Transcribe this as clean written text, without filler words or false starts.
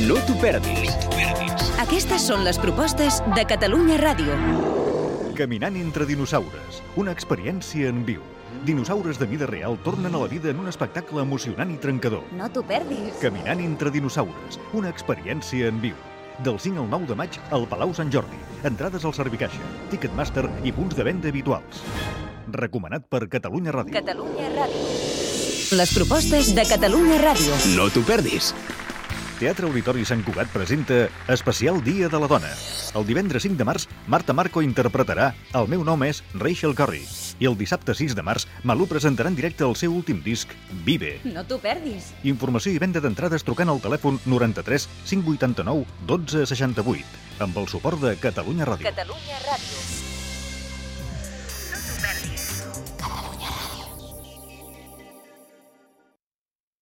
No t'ho perdis. Aquestes són les propostes de Catalunya Ràdio. Caminant entre dinosaures, una experiència en viu. Dinosaures de mida real tornen a la vida en un espectacle emocionant i trencador. No t'ho perdis. Caminant entre dinosaures, una experiència en viu. Del 5 al 9 de maig al Palau Sant Jordi. Entrades al Servicaixa, Ticketmaster i punts de venda habituals. Recomanat per Catalunya Ràdio. Catalunya Ràdio. Les propostes de Catalunya Ràdio. No t'ho perdis. Teatre Auditori Sant Cugat presenta Especial Dia de la Dona. El divendres 5 de març, Marta Marco interpretarà El meu nom és Rachel Corrie. I el dissabte 6 de març, Malú presentarà en directe el seu últim disc, Vive. No t'ho perdis. Informació i venda d'entrades trucant al telèfon 93 589 12 68 amb el suport de Catalunya Ràdio. Catalunya Ràdio.